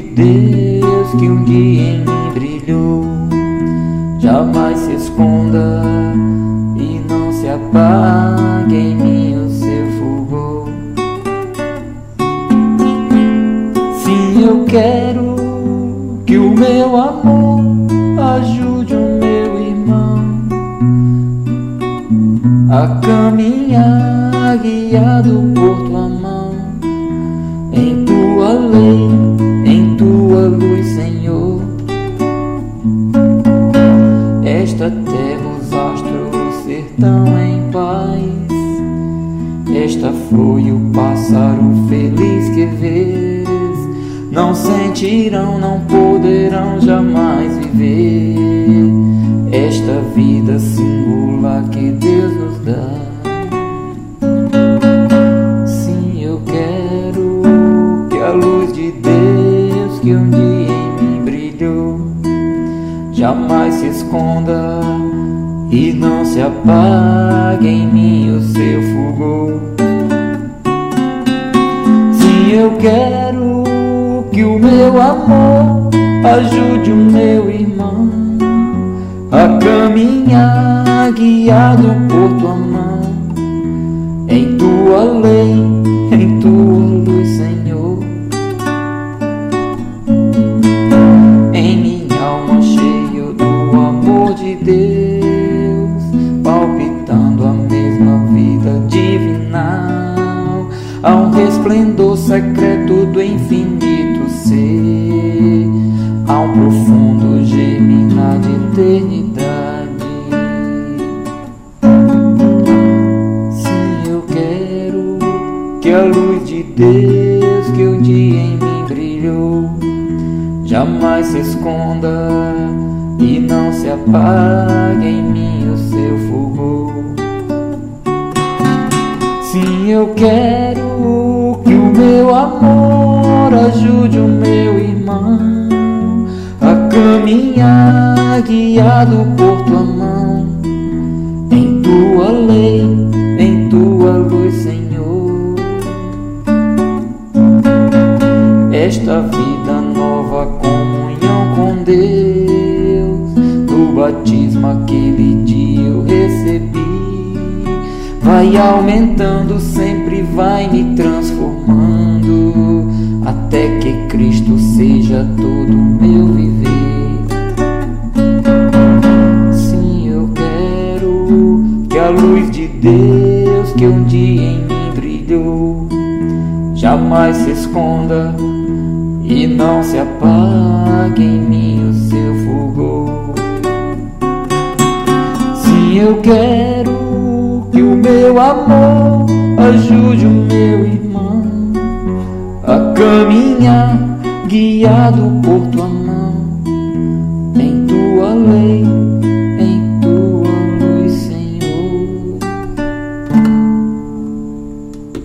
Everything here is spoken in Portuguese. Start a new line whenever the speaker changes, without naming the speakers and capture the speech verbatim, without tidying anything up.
Deus que um dia em mim brilhou jamais se esconda e não se apague em mim o seu fulgor. Sim, eu quero que o meu amor ajude o meu irmão a caminhar guiado por tua mão, em tua lei, em tua luz, Senhor. Esta terra, os astros, o sertão em paz, esta flor e o pássaro feliz que vês, não sentirão, não poderão jamais viver esta vida singular que Deus nos dá. Sim, eu quero que a luz de Deus que um dia em mim brilhou jamais se esconda e não se apague em mim o seu fulgor. Sim, eu quero que o meu amor ajude o meu irmão a caminhar guiado por tua mão, em tua lei, em tua luz, Senhor. Em minha alma cheia do amor de Deus, palpitando a mesma vida divinal, há um resplendor secreto do infinito ser, há um profundo germinar de eternidade. Sim, eu quero que a luz de Deus que um dia em mim brilhou jamais se esconda e não se apague em mim o seu fulgor. Sim, eu quero que o meu amor ajude o meu irmão a caminhar guiado por tua mão, em tua lei, em tua luz, Senhor. Esta vida nova, comunhão com Deus, do batismo aquele dia eu recebi, vai aumentando, sempre vai me transformando, até que Cristo seja todo meu viver. Sim, eu quero que a luz de Deus que um dia em mim brilhou jamais se esconda e não se apague em mim o seu fulgor. Sim, eu quero que o meu amor ajude o meu irmão a caminhar guiado por tua mão,